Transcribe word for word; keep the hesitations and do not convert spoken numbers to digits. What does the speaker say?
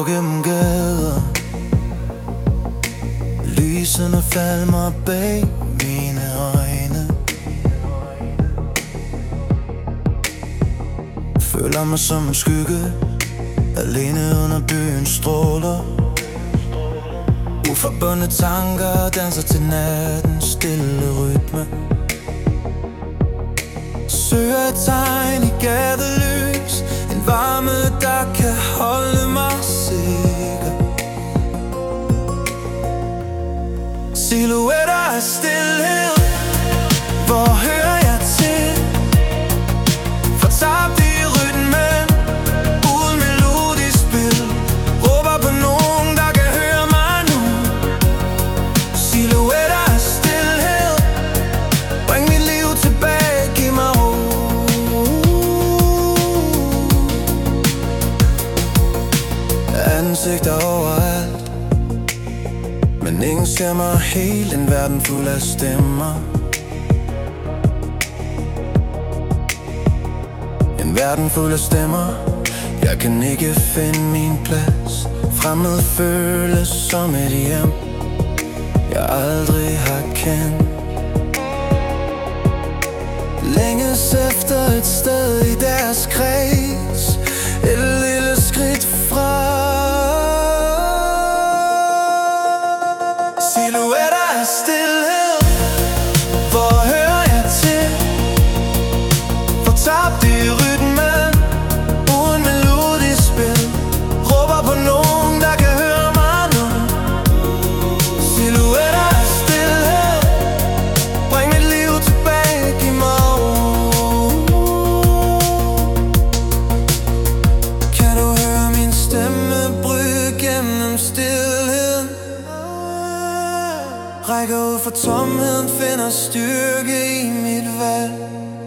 går gennem gader. Lysene falmer bag mine øjne. Føler mig som en skygge, alene under byens stråler. Uforbundne tanker danser til nattens stille rytme. Søger et tegn i gadelys, en varme der kan holde mig sikker. Silhouetter af stilhed, hvor hører jeg til? Fortabt i rytmen, uden melodisk spil. Råber på nogen, der kan høre mig nu. Silhouetter af stilhed, bring mit liv tilbage, giv mig ro. Ansigter overalt, men ingen ser mig helt. En verden fuld af stemmer. En verden fuld af stemmer. Jeg kan ikke finde min plads. Fremmed føles som et hjem jeg aldrig har kendt. Længes efter et sted i deres kreds, et lille skridt fra. Silhouetter af stilhed, hvor hører jeg til? Fortabt i rytmen, uden melodisk spil. Råber på nogen, der kan høre mig nu. Silhouetter af stilhed, bring mit liv tilbage, giv mig ro. Kan du høre min stemme bryde gennem stilheden? Rækker ud for tomheden, finder styrke i mit valg.